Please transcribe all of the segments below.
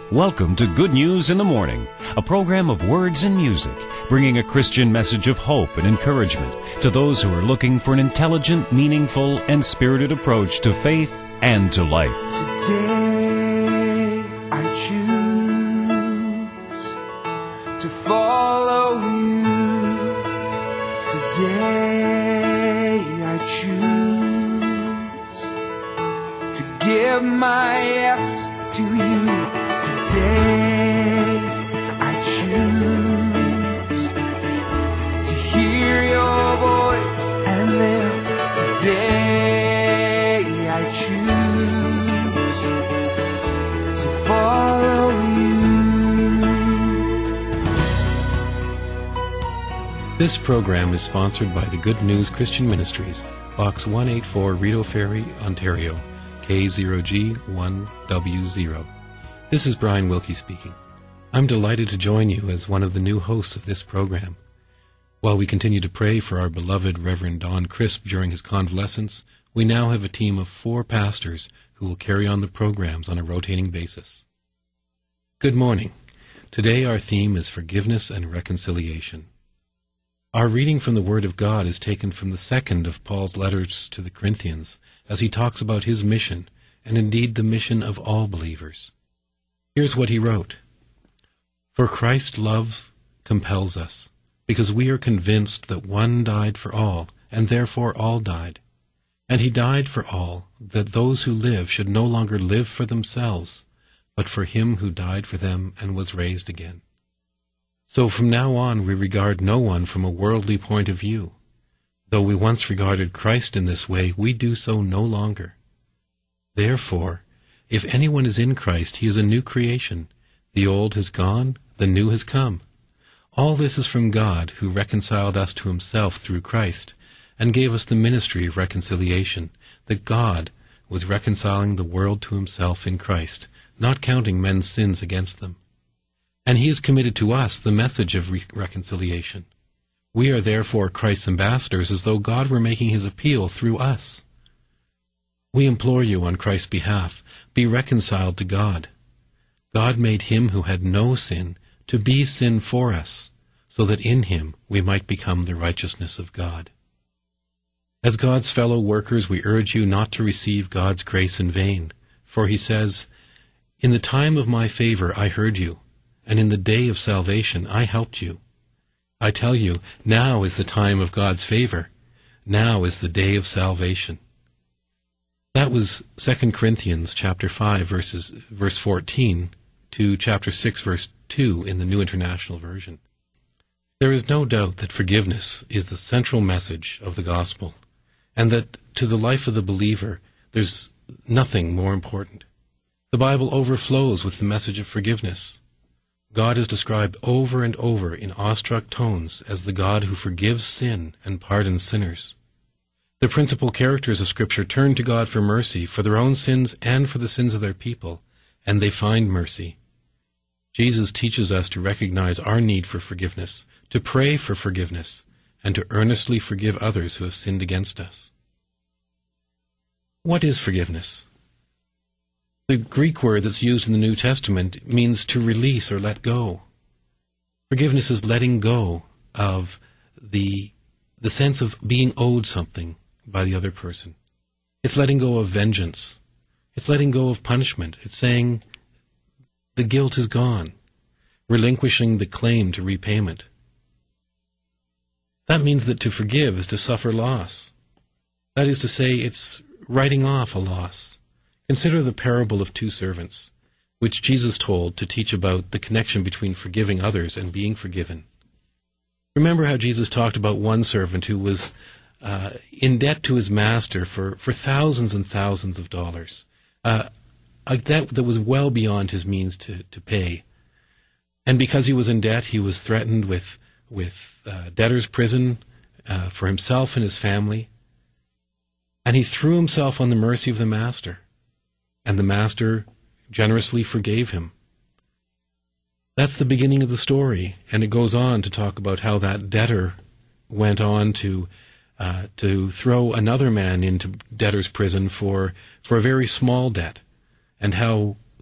Welcome to Good News in the Morning, a program of words and music, bringing a Christian message of hope and encouragement to those who are looking for an intelligent, meaningful, and spirited approach to faith and to life. Today I choose to follow you. Today I choose to give my yes to you. Today I choose to hear your voice and live. Today I choose to follow you. This program is sponsored by the Good News Christian Ministries, Box 184, Rideau Ferry, Ontario, K0G1W0. This is Brian Wilkie speaking. I'm delighted to join you as one of the new hosts of this program. While we continue to pray for our beloved Reverend Don Crisp during his convalescence, we now have a team of 4 pastors who will carry on the programs on a rotating basis. Good morning. Today our theme is forgiveness and reconciliation. Our reading from the Word of God is taken from the second of Paul's letters to the Corinthians, as he talks about his mission, and indeed the mission of all believers. Here's what he wrote. For Christ's love compels us, because we are convinced that one died for all, and therefore all died. And he died for all, that those who live should no longer live for themselves, but for him who died for them and was raised again. So from now on we regard no one from a worldly point of view. Though we once regarded Christ in this way, we do so no longer. Therefore, if anyone is in Christ, he is a new creation. The old has gone, the new has come. All this is from God, who reconciled us to himself through Christ, and gave us the ministry of reconciliation, that God was reconciling the world to himself in Christ, not counting men's sins against them. And he has committed to us the message of reconciliation. We are therefore Christ's ambassadors, as though God were making his appeal through us. We implore you on Christ's behalf, be reconciled to God. God made him who had no sin to be sin for us, so that in him we might become the righteousness of God. As God's fellow workers, we urge you not to receive God's grace in vain, for he says, in the time of my favor I heard you, and in the day of salvation I helped you. I tell you, now is the time of God's favor. Now is the day of salvation. That was 2 Corinthians chapter 5, verse 14 to chapter 6, verse 2 in the New International Version. There is no doubt that forgiveness is the central message of the gospel, and that to the life of the believer there's nothing more important. The Bible overflows with the message of forgiveness. God is described over and over in awestruck tones as the God who forgives sin and pardons sinners. The principal characters of Scripture turn to God for mercy, for their own sins and for the sins of their people, and they find mercy. Jesus teaches us to recognize our need for forgiveness, to pray for forgiveness, and to earnestly forgive others who have sinned against us. What is forgiveness? The Greek word that's used in the New Testament means to release or let go. Forgiveness is letting go of the sense of being owed something by the other person. It's letting go of vengeance. It's letting go of punishment. It's saying the guilt is gone, relinquishing the claim to repayment. That means that to forgive is to suffer loss. That is to say, it's writing off a loss. Consider the parable of 2 servants, which Jesus told to teach about the connection between forgiving others and being forgiven. Remember how Jesus talked about one servant who was in debt to his master for thousands and thousands of dollars, a debt that was well beyond his means to pay. And because he was in debt, he was threatened with debtor's prison for himself and his family. And he threw himself on the mercy of the master, and the master generously forgave him. That's the beginning of the story, and it goes on to talk about how that debtor went on to throw another man into debtor's prison for a very small debt, and how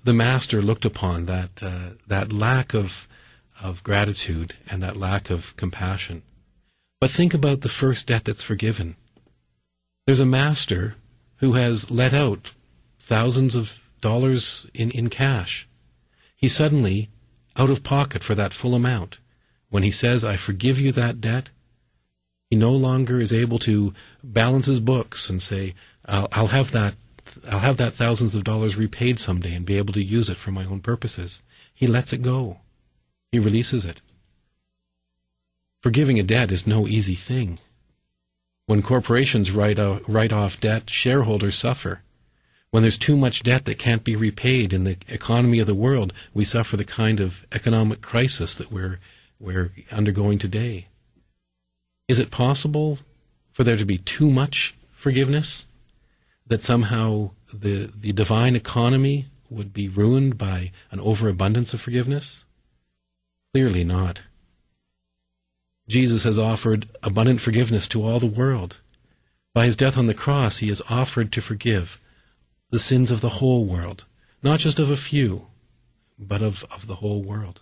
the master looked upon that lack of gratitude and that lack of compassion. But think about the first debt that's forgiven. There's a master who has let out thousands of dollars in cash. He's suddenly out of pocket for that full amount. When he says, I forgive you that debt, he no longer is able to balance his books and say, I'll have that thousands of dollars repaid someday and be able to use it for my own purposes. He lets it go. He releases it. Forgiving a debt is no easy thing. When corporations write off debt, shareholders suffer. When there's too much debt that can't be repaid in the economy of the world, we suffer the kind of economic crisis that we're undergoing today. Is it possible for there to be too much forgiveness? That somehow the divine economy would be ruined by an overabundance of forgiveness? Clearly not. Jesus has offered abundant forgiveness to all the world. By his death on the cross, he has offered to forgive the sins of the whole world, not just of a few, but of the whole world.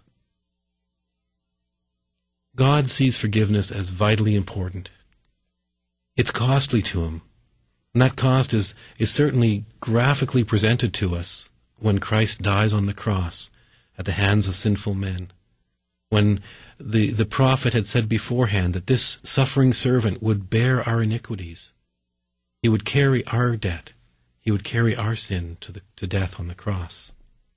God sees forgiveness as vitally important. It's costly to him, and that cost is certainly graphically presented to us when Christ dies on the cross at the hands of sinful men. When the prophet had said beforehand that this suffering servant would bear our iniquities. He would carry our debt. He would carry our sin to death on the cross.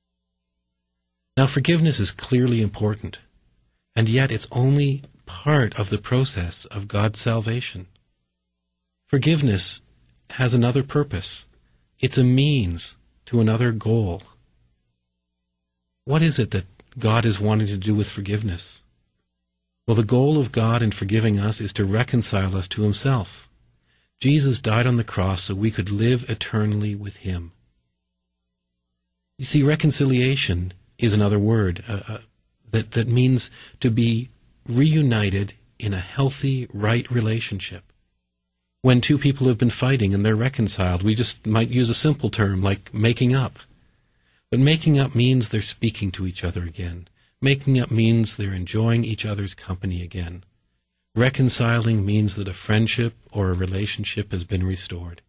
Now, forgiveness is clearly important, and yet it's only part of the process of God's salvation. Forgiveness has another purpose. It's a means to another goal. What is it that God is wanting to do with forgiveness? Well, the goal of God in forgiving us is to reconcile us to himself. Jesus died on the cross so we could live eternally with him. You see, reconciliation is another word that means to be reunited in a healthy, right relationship. When two people have been fighting and they're reconciled, we just might use a simple term like making up. But making up means they're speaking to each other again. Making up means they're enjoying each other's company again. Reconciling means that a friendship or a relationship has been restored.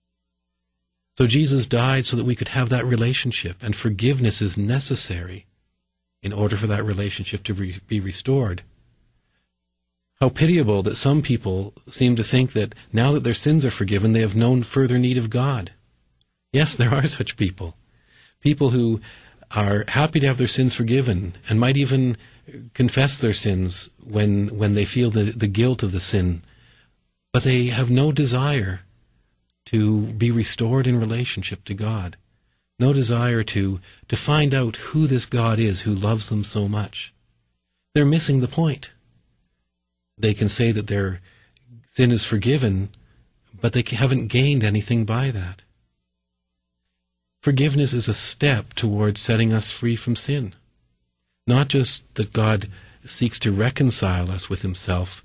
So Jesus died so that we could have that relationship, and forgiveness is necessary in order for that relationship to be restored. How pitiable that some people seem to think that now that their sins are forgiven, they have no further need of God. Yes, there are such people. People who are happy to have their sins forgiven and might even confess their sins when they feel the guilt of the sin, but they have no desire to be restored in relationship to God, no desire to find out who this God is who loves them so much. They're missing the point. They can say that their sin is forgiven, but they haven't gained anything by that. Forgiveness is a step towards setting us free from sin. Not just that God seeks to reconcile us with himself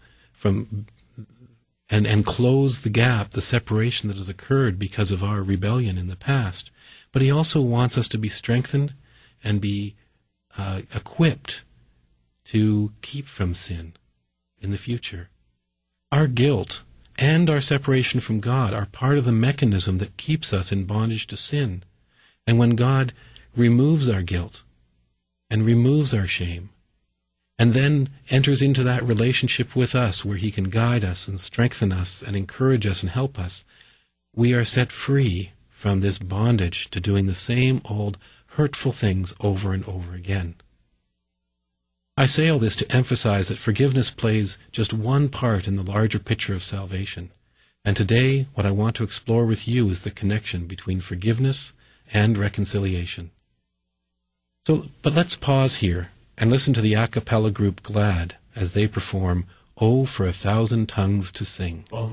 and close the gap, the separation that has occurred because of our rebellion in the past, but he also wants us to be strengthened and be equipped to keep from sin in the future. Our guilt and our separation from God are part of the mechanism that keeps us in bondage to sin. And when God removes our guilt and removes our shame, and then enters into that relationship with us where he can guide us and strengthen us and encourage us and help us, we are set free from this bondage to doing the same old hurtful things over and over again. I say all this to emphasize that forgiveness plays just one part in the larger picture of salvation. And today, what I want to explore with you is the connection between forgiveness and reconciliation. But let's pause here and listen to the a cappella group Glad as they perform "Oh, for a Thousand Tongues to Sing." For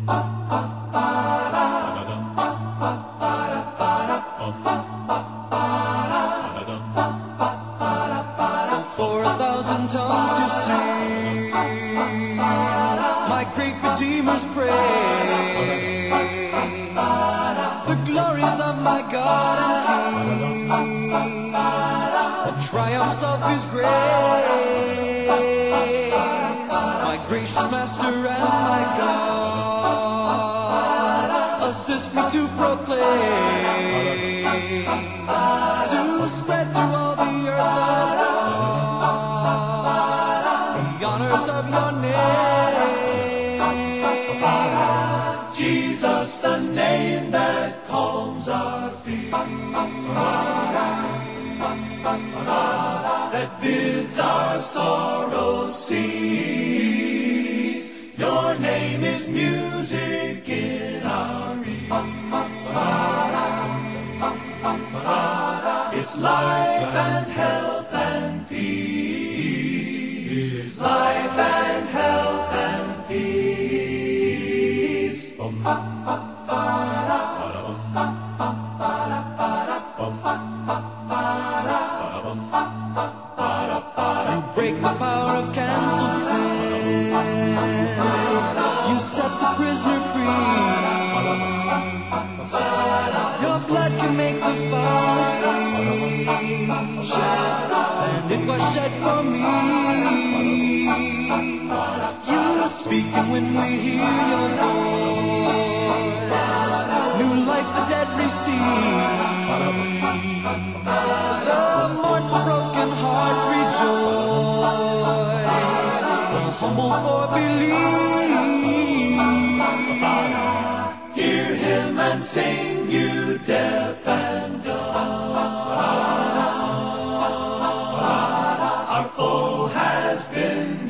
a thousand tongues to sing, my great Redeemer's praise, the glories of my God and King. triumphs of His grace. My gracious Master and my God, assist me to proclaim, to spread through all the earth the honors of your name. Jesus, the name that calms our fears, that bids our sorrows cease. Your name is music in our ears. It's life and health and peace. It's life and health and peace. You break the power of canceled sin. You set the prisoner free. Your blood can make the foulest bleed. And it was shed for me. You are speaking when we hear your voice. New life the dead receive. The mournful broken hearts rejoice. The humble poor believe. Hear Him and sing, you deaf and dumb. Our foe has been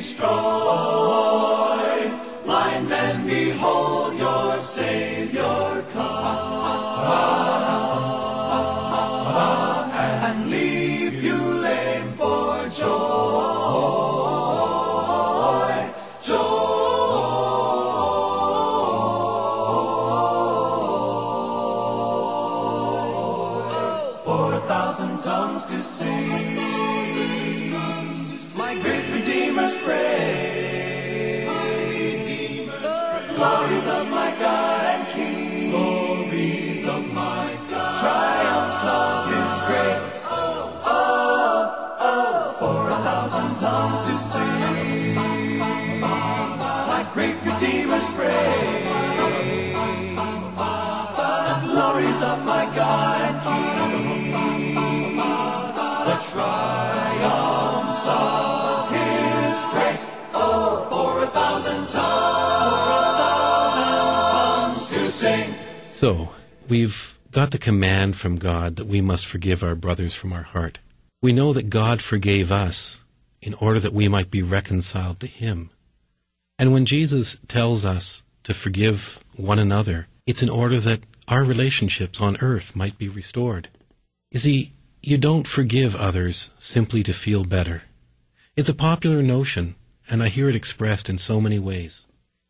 destroyed. Blind men, behold your Savior come. And leave you lame for joy, joy. 4,000 tongues to sing my great Redeemer's praise. The glories of my God and King, glories of my God, triumphs of His grace. 4,000 tongues to sing my great Redeemer's praise. The glories of my God and King, the triumphs of His grace. 4,000 tongues to sing. So, we've got the command from God that we must forgive our brothers from our heart. We know that God forgave us in order that we might be reconciled to Him. And when Jesus tells us to forgive one another, it's in order that our relationships on earth might be restored. You see, you don't forgive others simply to feel better. It's a popular notion, and I hear it expressed in so many ways.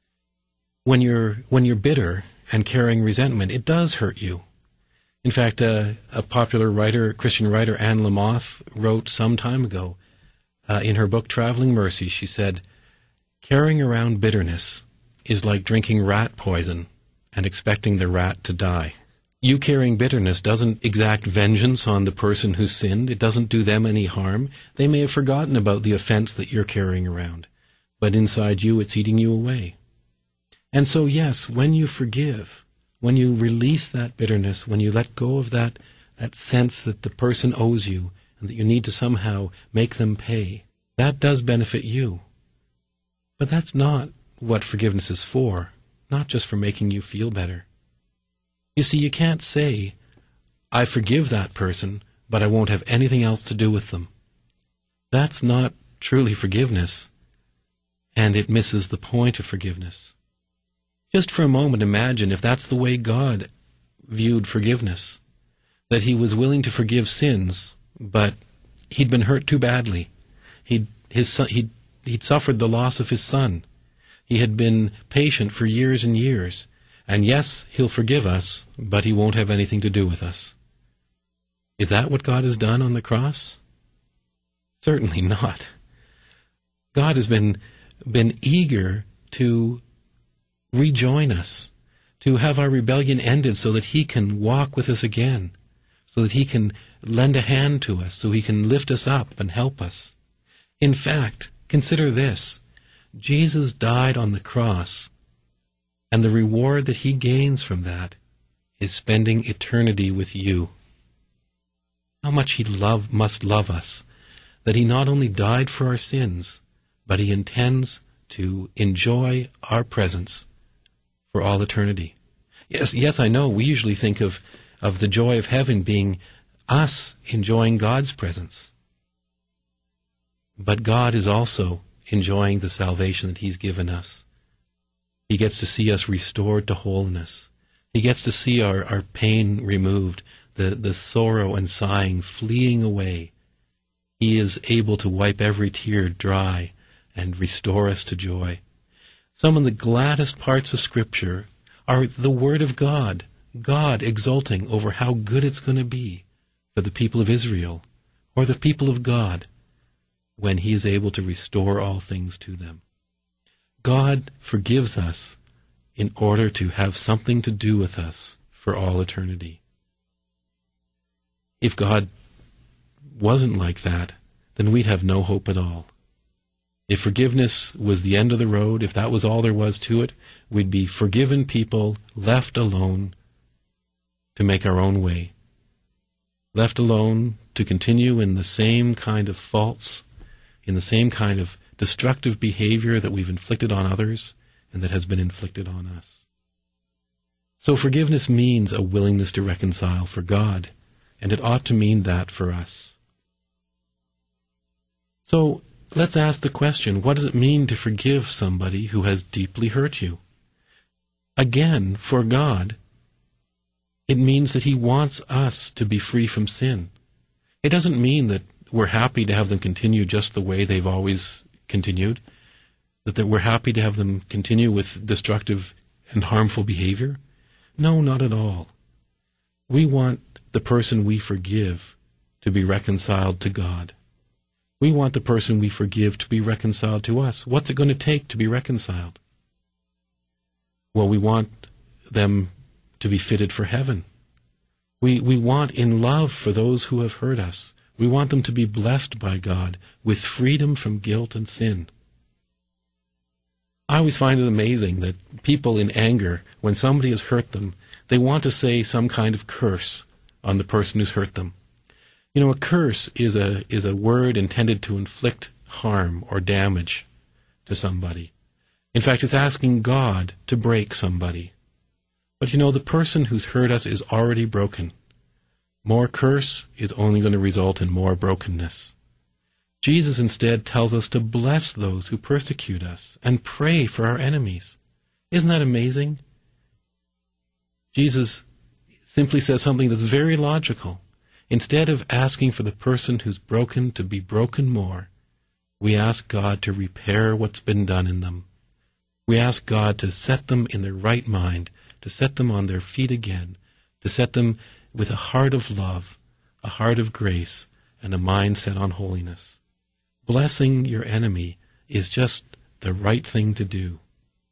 When you're bitter and carrying resentment, it does hurt you. In fact, a popular writer, Christian writer, Anne Lamothe, wrote some time ago in her book Traveling Mercy, she said, "Carrying around bitterness is like drinking rat poison and expecting the rat to die." You carrying bitterness doesn't exact vengeance on the person who sinned. It doesn't do them any harm. They may have forgotten about the offense that you're carrying around, but inside you it's eating you away. And so, yes, when you forgive, when you release that bitterness, when you let go of that sense that the person owes you and that you need to somehow make them pay, that does benefit you. But that's not what forgiveness is for, not just for making you feel better. You see, you can't say, I forgive that person, but I won't have anything else to do with them. That's not truly forgiveness, and it misses the point of forgiveness. Just for a moment, imagine if that's the way God viewed forgiveness, that He was willing to forgive sins, but He'd been hurt too badly. He'd suffered the loss of His son. He had been patient for years and years. And yes, He'll forgive us, but He won't have anything to do with us. Is that what God has done on the cross? Certainly not. God has been eager to rejoin us, to have our rebellion ended so that He can walk with us again, so that He can lend a hand to us, so he can lift us up and help us. In fact, consider this. Jesus died on the cross, and the reward that he gains from that is spending eternity with you. How much he must love us, that he not only died for our sins, but he intends to enjoy our presence for all eternity. Yes, I know, we usually think of the joy of heaven being us enjoying God's presence. But God is also enjoying the salvation that he's given us. He gets to see us restored to wholeness. He gets to see our pain removed, the sorrow and sighing fleeing away. He is able to wipe every tear dry and restore us to joy. Some of the gladdest parts of Scripture are the Word of God, God exulting over how good it's going to be for the people of Israel, or the people of God, when he is able to restore all things to them. God forgives us in order to have something to do with us for all eternity. If God wasn't like that, then we'd have no hope at all. If forgiveness was the end of the road, if that was all there was to it, we'd be forgiven people left alone to make our own way, left alone to continue in the same kind of faults, in the same kind of destructive behavior that we've inflicted on others and that has been inflicted on us. So forgiveness means a willingness to reconcile for God, and it ought to mean that for us. So let's ask the question, what does it mean to forgive somebody who has deeply hurt you? Again, for God, it means that he wants us to be free from sin. It doesn't mean that we're happy to have them continue just the way they've always continued, that we're happy to have them continue with destructive and harmful behavior. No, not at all. We want the person we forgive to be reconciled to God. We want the person we forgive to be reconciled to us. What's it going to take to be reconciled? Well, we want them to be fitted for heaven. We want in love for those who have hurt us. We want them to be blessed by God with freedom from guilt and sin. I always find it amazing that people in anger, when somebody has hurt them, they want to say some kind of curse on the person who's hurt them. You know, a curse is a word intended to inflict harm or damage to somebody. In fact, it's asking God to break somebody. But you know, the person who's hurt us is already broken. More curse is only going to result in more brokenness. Jesus instead tells us to bless those who persecute us and pray for our enemies. Isn't that amazing? Jesus simply says something that's very logical. Instead of asking for the person who's broken to be broken more, we ask God to repair what's been done in them. We ask God to set them in their right mind, to set them on their feet again, to set them with a heart of love, a heart of grace, and a mind set on holiness. Blessing your enemy is just the right thing to do.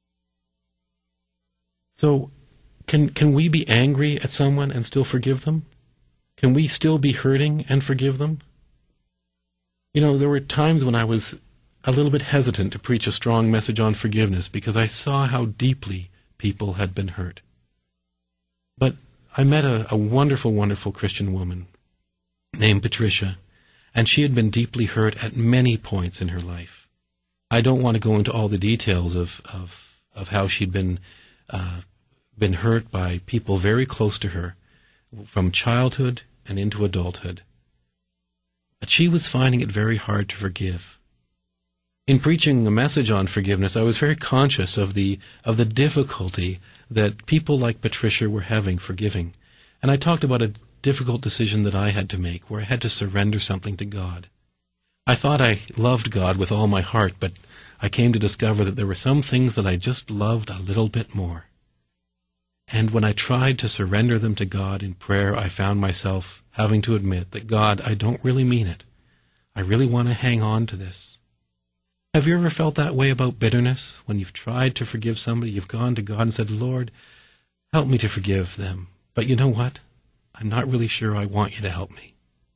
So, can we be angry at someone and still forgive them? Can we still be hurting and forgive them? You know, there were times when I was a little bit hesitant to preach a strong message on forgiveness because I saw how deeply people had been hurt. But I met a wonderful, wonderful Christian woman named Patricia, and she had been deeply hurt at many points in her life. I don't want to go into all the details of how she'd been hurt by people very close to her, from childhood and into adulthood. But she was finding it very hard to forgive. In preaching a message on forgiveness, I was very conscious of the difficulty that people like Patricia were having forgiving. And I talked about a difficult decision that I had to make, where I had to surrender something to God. I thought I loved God with all my heart, but I came to discover that there were some things that I just loved a little bit more. And when I tried to surrender them to God in prayer, I found myself having to admit that, God, I don't really mean it. I really want to hang on to this. Have you ever felt that way about bitterness? When you've tried to forgive somebody, you've gone to God and said, Lord, help me to forgive them. But you know what? I'm not really sure I want you to help me.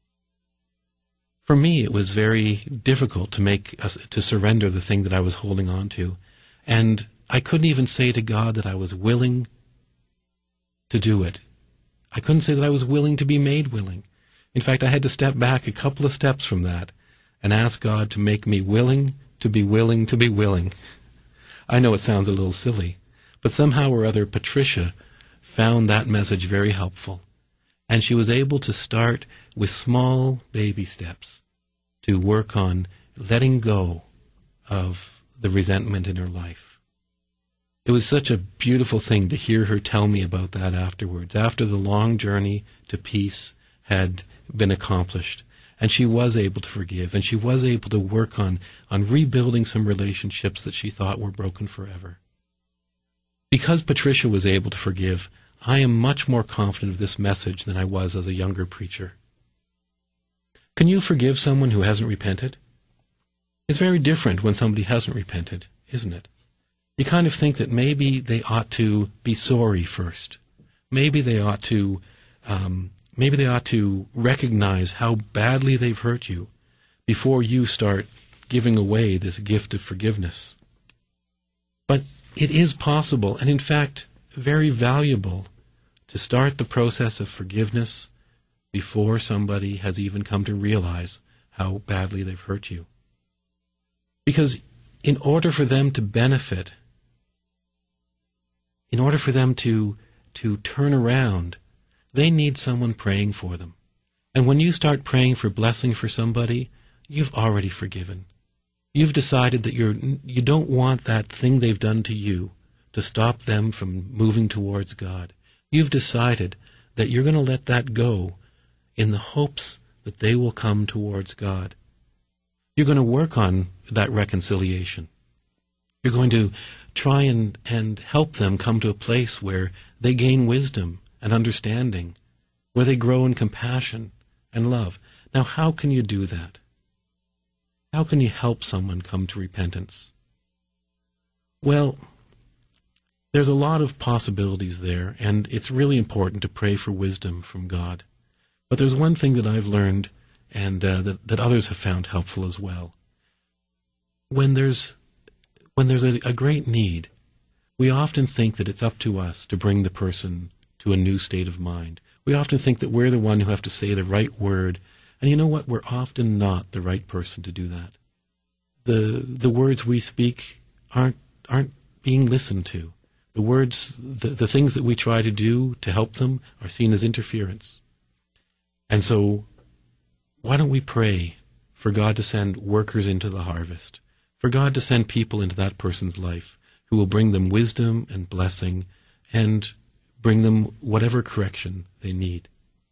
For me, it was very difficult to surrender the thing that I was holding on to. And I couldn't even say to God that I was willing to do it. I couldn't say that I was willing to be made willing. In fact, I had to step back a couple of steps from that and ask God to make me willing to be willing to be willing. I know it sounds a little silly, but somehow or other Patricia found that message very helpful. And she was able to start with small baby steps to work on letting go of the resentment in her life. It was such a beautiful thing to hear her tell me about that afterwards, after the long journey to peace had been accomplished. And she was able to forgive, and she was able to work on rebuilding some relationships that she thought were broken forever. Because Patricia was able to forgive, I am much more confident of this message than I was as a younger preacher. Can you forgive someone who hasn't repented? It's very different when somebody hasn't repented, isn't it? You kind of think that maybe they ought to be sorry first. Maybe they ought to recognize how badly they've hurt you before you start giving away this gift of forgiveness. But it is possible, and in fact, very valuable, to start the process of forgiveness before somebody has even come to realize how badly they've hurt you. Because in order for them to benefit, in order for them to turn around, they need someone praying for them. And when you start praying for blessing for somebody, you've already forgiven. You've decided that you don't want that thing they've done to you to stop them from moving towards God. You've decided that you're going to let that go in the hopes that they will come towards God. You're going to work on that reconciliation. You're going to try and help them come to a place where they gain wisdom and understanding, where they grow in compassion and love. Now, how can you do that? How can you help someone come to repentance? Well, there's a lot of possibilities there, and it's really important to pray for wisdom from God. But there's one thing that I've learned, and that others have found helpful as well. When there's a great need, we often think that it's up to us to bring the person to a new state of mind. We often think that we're the one who have to say the right word, and you know what? We're often not the right person to do that. The words we speak aren't being listened to. The words, the things that we try to do to help them are seen as interference. And so, why don't we pray for God to send workers into the harvest, for God to send people into that person's life who will bring them wisdom and blessing and bring them whatever correction they need.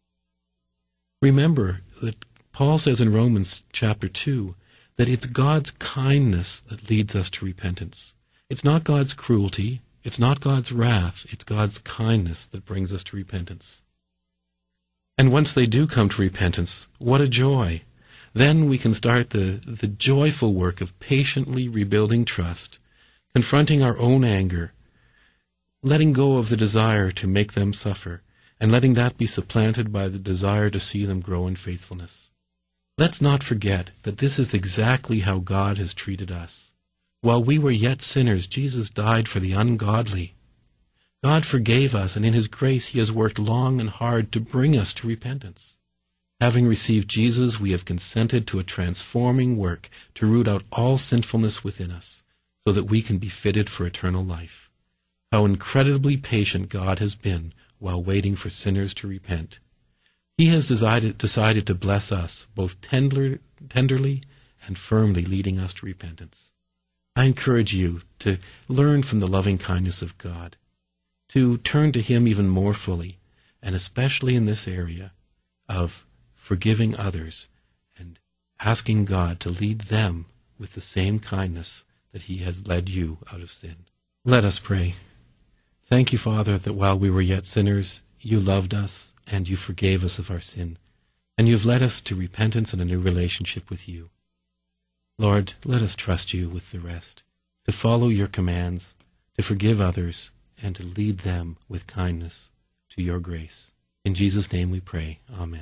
Remember that Paul says in Romans chapter 2 that it's God's kindness that leads us to repentance. It's not God's cruelty, it's not God's wrath, it's God's kindness that brings us to repentance. And once they do come to repentance, what a joy! Then we can start the joyful work of patiently rebuilding trust, confronting our own anger, letting go of the desire to make them suffer, and letting that be supplanted by the desire to see them grow in faithfulness. Let's not forget that this is exactly how God has treated us. While we were yet sinners, Jesus died for the ungodly. God forgave us, and in His grace He has worked long and hard to bring us to repentance. Having received Jesus, we have consented to a transforming work to root out all sinfulness within us, so that we can be fitted for eternal life. How incredibly patient God has been while waiting for sinners to repent. He has decided to bless us, both tenderly and firmly leading us to repentance. I encourage you to learn from the loving kindness of God, to turn to Him even more fully, and especially in this area of forgiving others and asking God to lead them with the same kindness that He has led you out of sin. Let us pray. Thank you, Father, that while we were yet sinners, you loved us and you forgave us of our sin, and you've led us to repentance and a new relationship with you. Lord, let us trust you with the rest, to follow your commands, to forgive others, and to lead them with kindness to your grace. In Jesus' name we pray. Amen.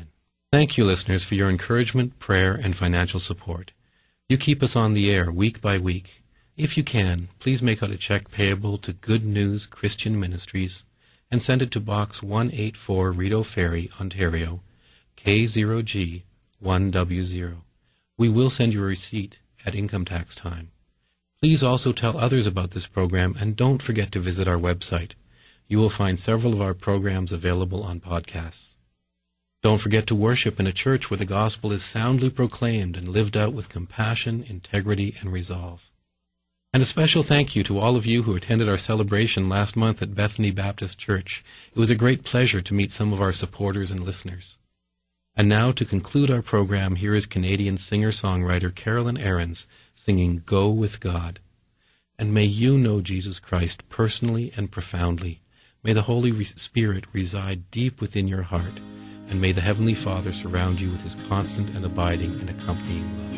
Thank you, listeners, for your encouragement, prayer, and financial support. You keep us on the air week by week. If you can, please make out a check payable to Good News Christian Ministries and send it to Box 184, Rideau Ferry, Ontario, K0G 1W0. We will send you a receipt at income tax time. Please also tell others about this program, and don't forget to visit our website. You will find several of our programs available on podcasts. Don't forget to worship in a church where the gospel is soundly proclaimed and lived out with compassion, integrity, and resolve. And a special thank you to all of you who attended our celebration last month at Bethany Baptist Church. It was a great pleasure to meet some of our supporters and listeners. And now, to conclude our program, here is Canadian singer-songwriter Carolyn Aarons singing Go With God. And may you know Jesus Christ personally and profoundly. May the Holy Spirit reside deep within your heart, and may the Heavenly Father surround you with His constant and abiding and accompanying love.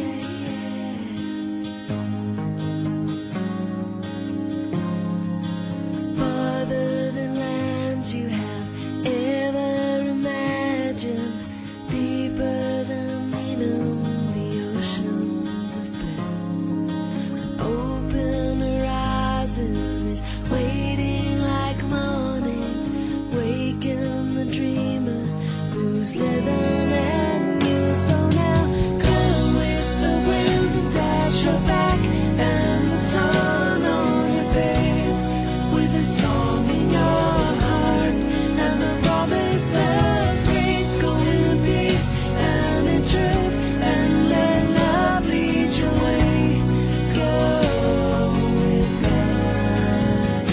Farther than lands you have ever imagined, deeper than even the oceans of blue. An open horizon is waiting like morning, waking the dreamer who's living and you. So now go with the wind at your back and the sun on your face, with a song in your heart and the promise of grace. Go in peace and in truth and let love lead your way. Go with God.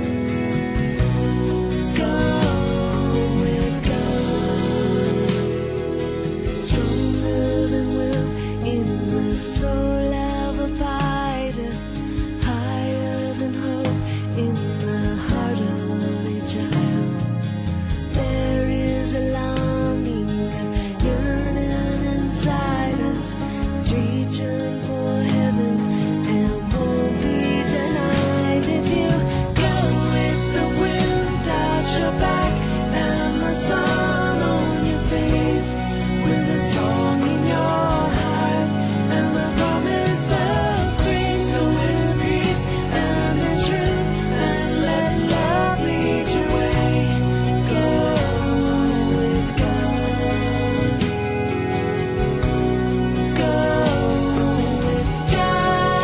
Go with God. Stronger than will in the soul of a fighter, higher than hope in the heart of a child. There is a longing, a yearning inside us. It's reaching for heaven and won't be denied if you go with the wind out your back and the sun on your face, with a song in your heart and the promise of grace. Go in peace and in truth and let love lead your way. Go with God. Go with God.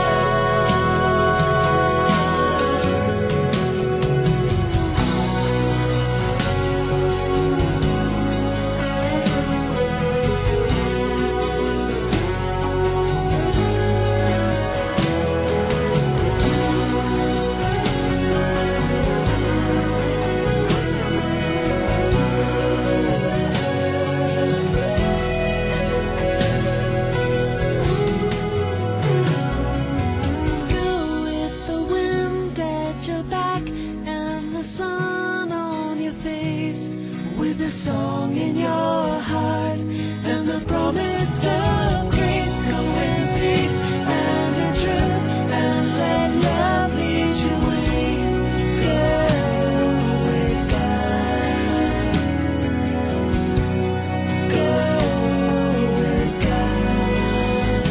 Go with the wind at your back and the sun on your face, with a song in your heart and the promise of grace. Go in peace and in truth and let love lead your way. Go with God. Go with God.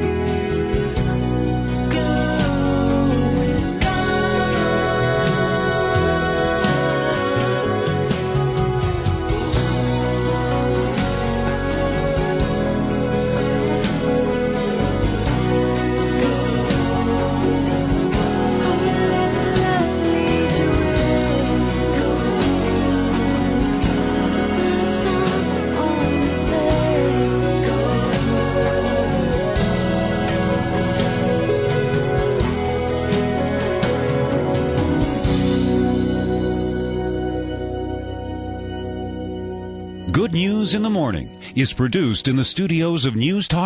Go with Good News in the Morning is produced in the studios of News Talk